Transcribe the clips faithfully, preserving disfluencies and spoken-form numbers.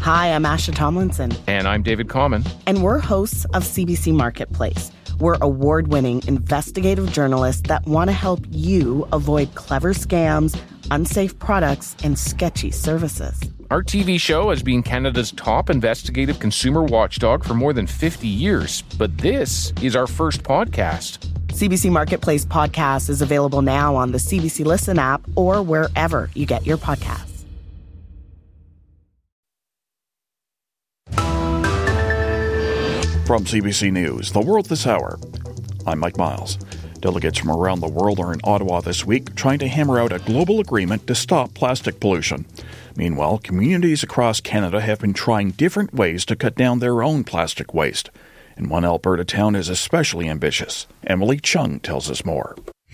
Hi, I'm Asha Tomlinson. And I'm David Common. And we're hosts of C B C Marketplace. We're award-winning investigative journalists that want to help you avoid clever scams, unsafe products, and sketchy services. Our T V show has been Canada's top investigative consumer watchdog for more than fifty years, but this is our first podcast. C B C Marketplace podcast is available now on the C B C Listen app or wherever you get your podcasts. From C B C News, The World This Hour, I'm Mike Miles. Delegates from around the world are in Ottawa this week trying to hammer out a global agreement to stop plastic pollution. Meanwhile, communities across Canada have been trying different ways to cut down their own plastic waste. And one Alberta town is especially ambitious. Emily Chung tells us more.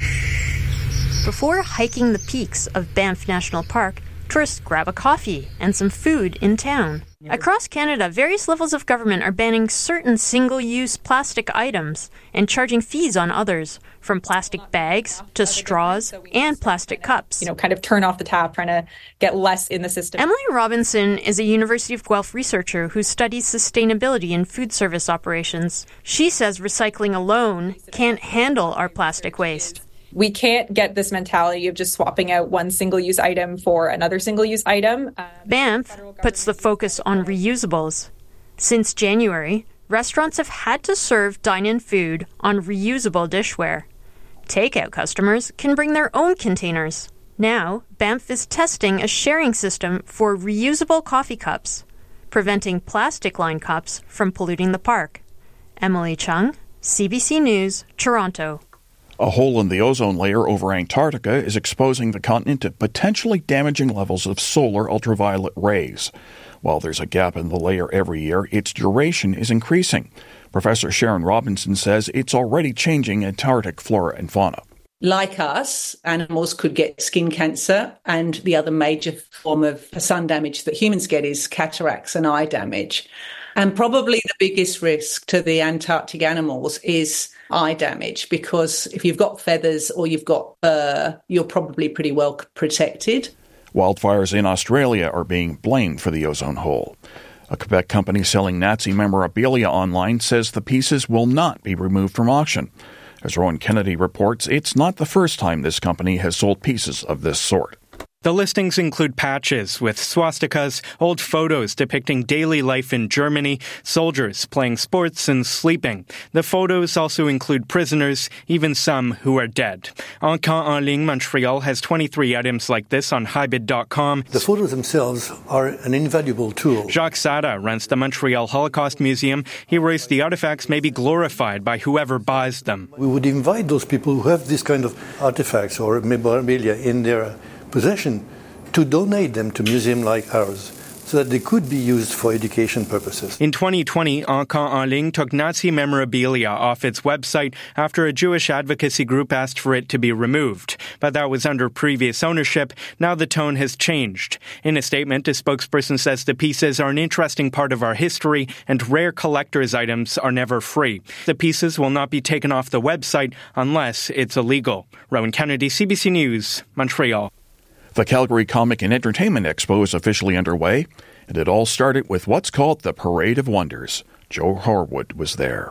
Before hiking the peaks of Banff National Park, tourists grab a coffee and some food in town. Across Canada, various levels of government are banning certain single-use plastic items and charging fees on others, from plastic bags to straws and plastic cups. You know, kind of turn off the tap, trying to get less in the system. Emily Robinson is a University of Guelph researcher who studies sustainability in food service operations. She says recycling alone can't handle our plastic waste. We can't get this mentality of just swapping out one single-use item for another single-use item. Uh, Banff puts the focus on reusables. Since January, restaurants have had to serve dine-in food on reusable dishware. Takeout customers can bring their own containers. Now, Banff is testing a sharing system for reusable coffee cups, preventing plastic-lined cups from polluting the park. Emily Chung, C B C News, Toronto. A hole in the ozone layer over Antarctica is exposing the continent to potentially damaging levels of solar ultraviolet rays. While there's a gap in the layer every year, its duration is increasing. Professor Sharon Robinson says it's already changing Antarctic flora and fauna. Like us, animals could get skin cancer, and the other major form of sun damage that humans get is cataracts and eye damage. And probably the biggest risk to the Antarctic animals is eye damage, because if you've got feathers or you've got fur, you're probably pretty well protected. Wildfires in Australia are being blamed for the ozone hole. A Quebec company selling Nazi memorabilia online says the pieces will not be removed from auction. As Rowan Kennedy reports, it's not the first time this company has sold pieces of this sort. The listings include patches with swastikas, old photos depicting daily life in Germany, soldiers playing sports and sleeping. The photos also include prisoners, even some who are dead. Encan en ligne Montreal has twenty-three items like this on Hybid dot com. The photos themselves are an invaluable tool. Jacques Sada runs the Montreal Holocaust Museum. He worries the artifacts may be glorified by whoever buys them. We would invite those people who have this kind of artifacts or memorabilia in their possession to donate them to museums like ours, so that they could be used for education purposes. In twenty twenty, Encan en ligne took Nazi memorabilia off its website after a Jewish advocacy group asked for it to be removed. But that was under previous ownership. Now the tone has changed. In a statement, a spokesperson says the pieces are an interesting part of our history and rare collector's items are never free. The pieces will not be taken off the website unless it's illegal. Rowan Kennedy, C B C News, Montreal. The Calgary Comic and Entertainment Expo is officially underway, and it all started with what's called the Parade of Wonders. Joe Horwood was there.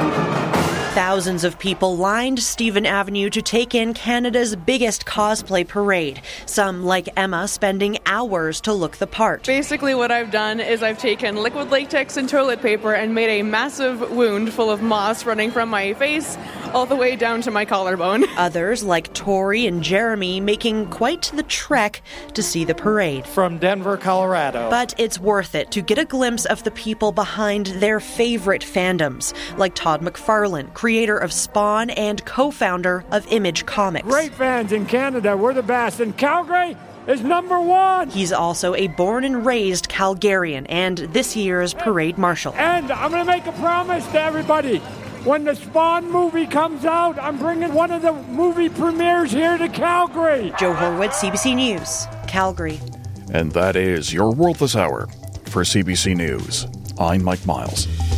Thousands of people lined Stephen Avenue to take in Canada's biggest cosplay parade. Some, like Emma, spending hours to look the part. Basically what I've done is I've taken liquid latex and toilet paper and made a massive wound full of moss running from my face all the way down to my collarbone. Others, like Tori and Jeremy, making quite the trek to see the parade. From Denver, Colorado. But it's worth it to get a glimpse of the people behind their favorite fandoms, like Todd McFarlane, creator of Spawn and co-founder of Image Comics. Great fans in Canada, we're the best, and Calgary is number one. He's also a born and raised Calgarian and this year's parade marshal. And I'm going to make a promise to everybody. When the Spawn movie comes out, I'm bringing one of the movie premieres here to Calgary. Joe Horwood, C B C News, Calgary. And that is your World This Hour. For C B C News, I'm Mike Miles.